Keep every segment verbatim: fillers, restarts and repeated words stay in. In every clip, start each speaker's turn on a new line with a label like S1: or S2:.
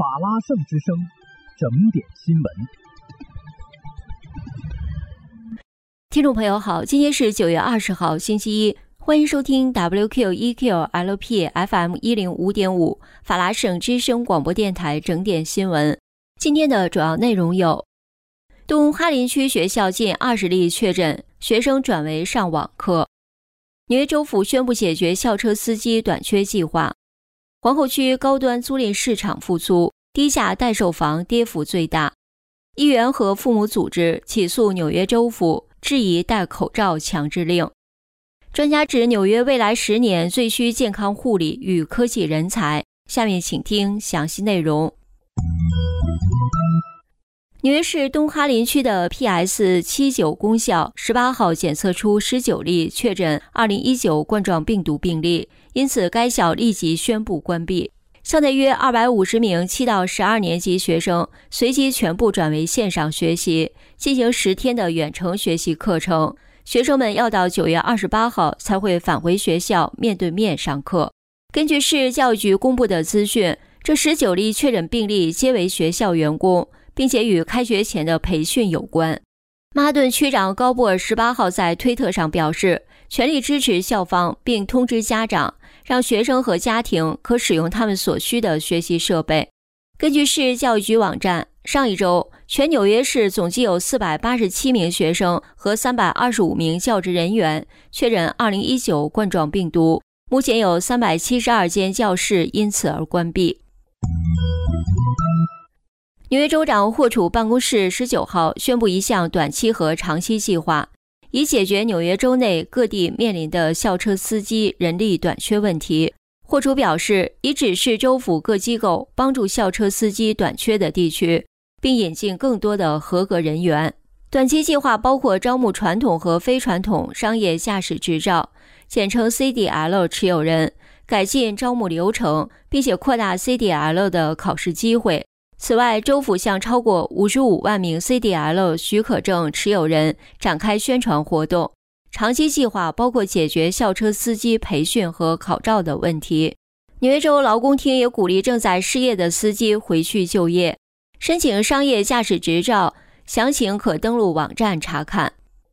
S1: 拉盛之声，整点新闻。
S2: 听众朋友好，今天是九月二十号星期一，欢迎收听 W Q E Q L P F M 一零五点五 法拉盛之声广播电台整点新闻。今天的主要内容有：东哈林区学校近二十例确诊，学生转为上网课；纽约州府宣布解决校车司机短缺计划；皇后区高端租赁市场复苏，低价待售房跌幅最大；议员和父母组织起诉纽约州府，质疑戴口罩强制令。专家指纽约未来十年最需健康护理与科技人才。下面请听详细内容。纽约市东哈林区的 P S 七九 公校十八号检测出十九例确诊二零一九冠状病毒病例，因此该校立即宣布关闭。校内约二百五十名七到十二年级学生随即全部转为线上学习，进行十天的远程学习课程。学生们要到九月二十八号才会返回学校面对面上课。根据市教育局公布的资讯，这十九例确诊病例皆为学校员工，并且与开学前的培训有关。曼哈顿区长高布尔十八号在推特上表示，全力支持校方，并通知家长，让学生和家庭可使用他们所需的学习设备。根据市教育局网站，上一周全纽约市总计有四百八十七名学生和三百二十五名教职人员确诊二零一九冠状病毒，目前有三百七十二间教室因此而关闭。纽约州长霍楚办公室十九号宣布一项短期和长期计划，以解决纽约州内各地面临的校车司机人力短缺问题。霍楚表示，已指示州府各机构帮助校车司机短缺的地区，并引进更多的合格人员。短期计划包括招募传统和非传统商业驾驶执照，简称 C D L 持有人，改进招募流程，并且扩大 C D L 的考试机会。此外，州府向超过五十五万名 C D L 许可证持有人展开宣传活动。长期计划包括解决校车司机培训和考照的问题。纽约州劳工厅也鼓励正在失业的司机回去就业。申请商业驾驶执照，详情可登录网站查看。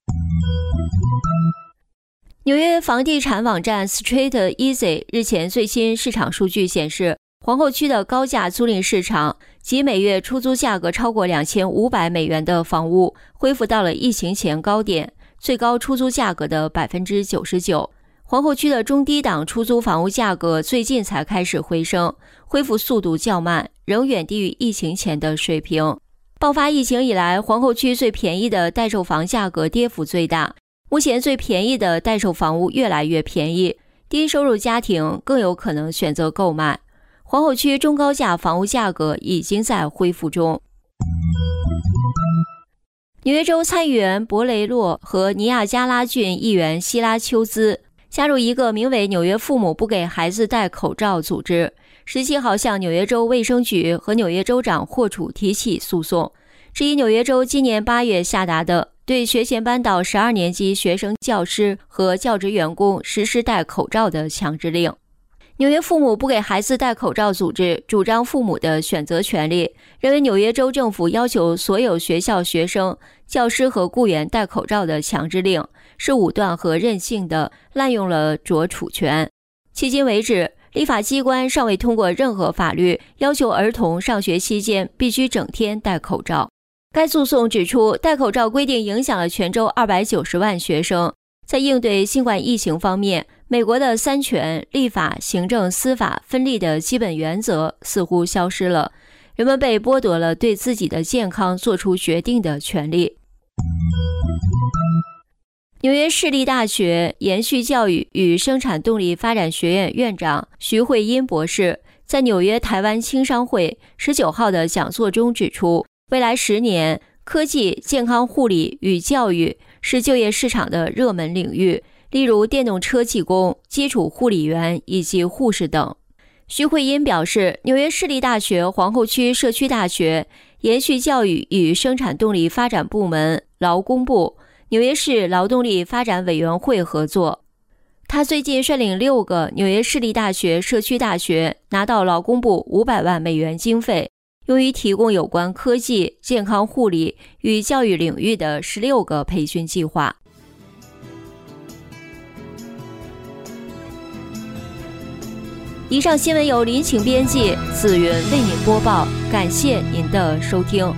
S2: 纽约房地产网站 Street Easy 日前最新市场数据显示，皇后区的高价租赁市场及每月出租价格超过两千五百美元的房屋恢复到了疫情前高点，最高出租价格的 百分之九十九。 皇后区的中低档出租房屋价格最近才开始回升，恢复速度较慢，仍远低于疫情前的水平。爆发疫情以来，皇后区最便宜的待售房价格跌幅最大，目前最便宜的待售房屋越来越便宜，低收入家庭更有可能选择购买。皇后区中高价房屋价格已经在恢复中。纽约州参议员博雷洛和尼亚加拉郡议员希拉丘兹加入一个名为纽约父母不给孩子戴口罩组织，十七号向纽约州卫生局和纽约州长霍楚提起诉讼，质疑纽约州今年八月下达的对学前班到十二年级学生、教师和教职员工实施戴口罩的强制令。纽约父母不给孩子戴口罩组织主张父母的选择权利，认为纽约州政府要求所有学校学生、教师和雇员戴口罩的强制令是武断和任性的，滥用了着处权。迄今为止，立法机关尚未通过任何法律要求儿童上学期间必须整天戴口罩。该诉讼指出，戴口罩规定影响了全州二百九十万学生。在应对新冠疫情方面，美国的三权立法、行政、司法分立的基本原则似乎消失了，人们被剥夺了对自己的健康做出决定的权利。纽约市立大学延续教育与生产动力发展学院院长徐慧英博士在纽约台湾青商会十九号的讲座中指出，未来十年，科技、健康护理与教育是就业市场的热门领域，例如电动车技工、基础护理员以及护士等。徐慧英表示，纽约市立大学皇后区社区大学延续教育与生产动力发展部门、劳工部、纽约市劳动力发展委员会合作。他最近率领六个纽约市立大学社区大学拿到劳工部五百万美元经费， 用于提供有关科技、健康护理与教育领域的十六个培训计划。以上新闻由林晴编辑，紫云为您播报，感谢您的收听。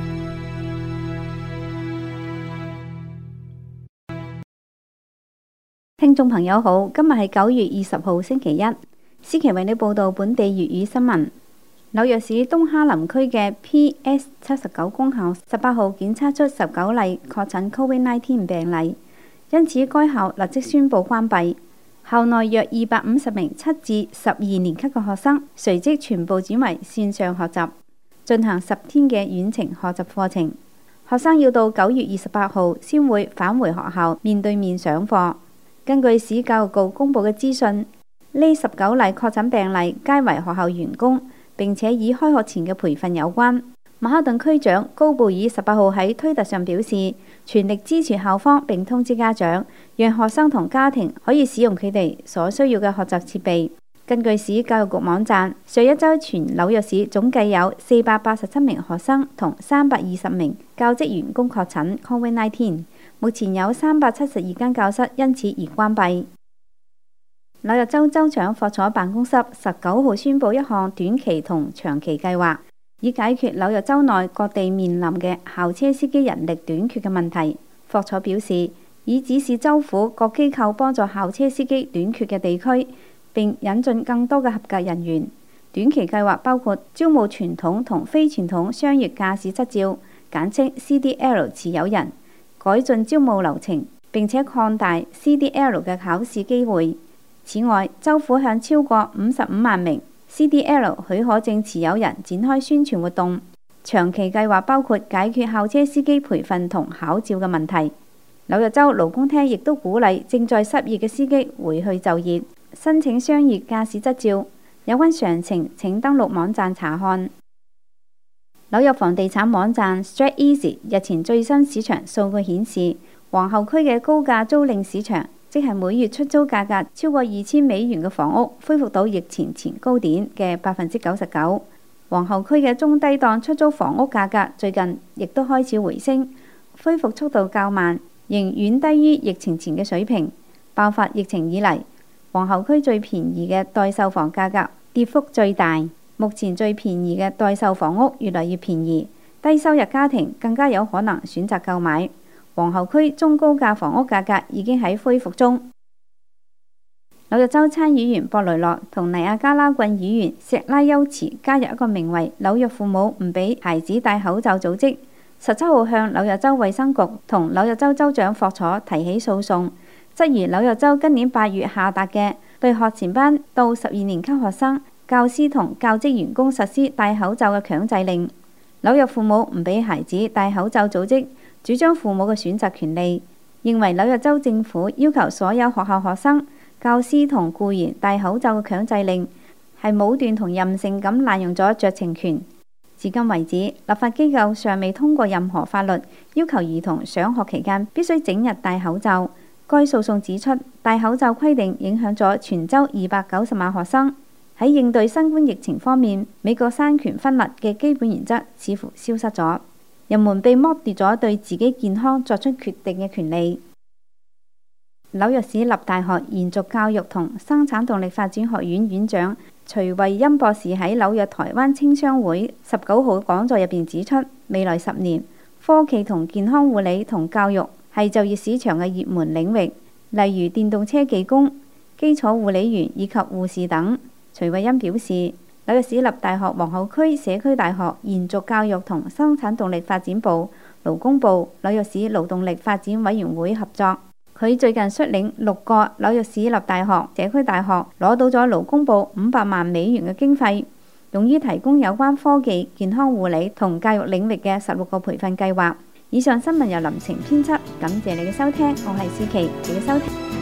S3: 聽眾朋友好，今日係九月二十號星期一，思琪為你報道本地粵語新聞。紐約市東哈林區嘅 P S 七十九公校十八號檢測出十九例確診 COVID 十九 病例，因此該校立即宣布關閉。校內約二百五十名七至十二年級嘅學生隨即全部轉為線上學習，進行十天嘅遠程學習課程。學生要到九月二十八號先會返回學校面對面上課。根據市教育局公布嘅資訊，呢十九例確診病例皆為學校員工，並且以開學前嘅培訓有關。曼哈頓區長高布爾十八號喺推特上表示，全力支持校方並通知家長，讓學生同家庭可以使用佢哋所需要嘅學習設備。根據市教育局網站，上一週全紐約市總計有四百八十七名學生同三百二十名教職員工確診 COVID 十九，目前有三百七十二間教室因此而關閉。紐約州州長霍楚辦公室十九號宣布一項短期同長期計劃，以解決紐約州內各地面臨嘅校車司機人力短缺嘅問題。霍楚表示，已指示州府各機構幫助校車司機短缺嘅地區，並引進更多嘅合格人員。短期計劃包括招募傳統同非傳統商業駕駛執照，簡稱 C D L 持有人，改進招募流程，並且擴大 C D L 嘅考試機會。此外，州府向超過五十五萬名 C D L 許可證持有人展開宣傳活動。長期計劃包括解決校車司機培訓同考照嘅問題。紐約州勞工廳亦都鼓勵正在失業嘅司機回去就業，申請商業駕駛執照。有關詳情請登錄網站查看。紐約房地產網站 StreetEasy 日前最新市場數據顯示，皇后區嘅高價租賃市場，即係每月出租價格超過二千美元嘅房屋，恢復到疫情前高點嘅百分之九十九。皇后區嘅中低檔出租房屋價格最近亦都開始回升，恢復速度較慢，仍遠低於疫情前嘅水平。爆發疫情以嚟，皇后區最便宜嘅待售房價格跌幅最大。目前最便宜嘅待售房屋越嚟越便宜，低收入家庭更加有可能選擇購買。皇后區中高價房屋價格已經喺恢復中。紐約州參議員博雷諾同尼亞加拉郡議員石拉丘茨加入一個名為紐約父母唔俾孩子戴口罩組織，十七號向紐約州衛生局同紐約州州長霍楚提起訴訟，質疑紐約州今年八月下達嘅對學前班到十二年級學生、教師同教職員工實施戴口罩嘅強制令。紐約父母唔俾孩子戴口罩組織主張父母嘅選擇權利，認為紐約州政府要求所有學校學生、教師同僱員戴口罩嘅強制令係武斷同任性咁濫用咗酌情權。至今為止，立法機構尚未通過任何法律要求兒童上學期間必須整日戴口罩。該訴訟指出，戴口罩規定影響咗全州二百九十萬學生。喺應對新冠疫情方面，美國三權分立嘅基本原則似乎消失咗，人們被剝奪咗對自己健康作出決定嘅權利。紐約市立大學延續教育同生產動力發展學院院長徐惠欽博士喺紐約台灣青商會十九號講座入邊指出，未來十年科技同健康護理同教育係就業市場嘅熱門領域，例如電動車技工、基礎護理員以及護士等。徐惠欽表示，紐約市立大學皇后區社區大學延續教育同生產動力發展部、勞工部、紐約市勞動力發展委員會合作。佢最近率領六個紐約市立大學、社區大學攞到咗勞工部五百萬美元嘅經費，用於提供有關科技、健康護理同教育領域嘅十六個培訓計劃。以上新聞由林晴編輯，感謝你嘅收聽，我係思琪，你嘅收聽。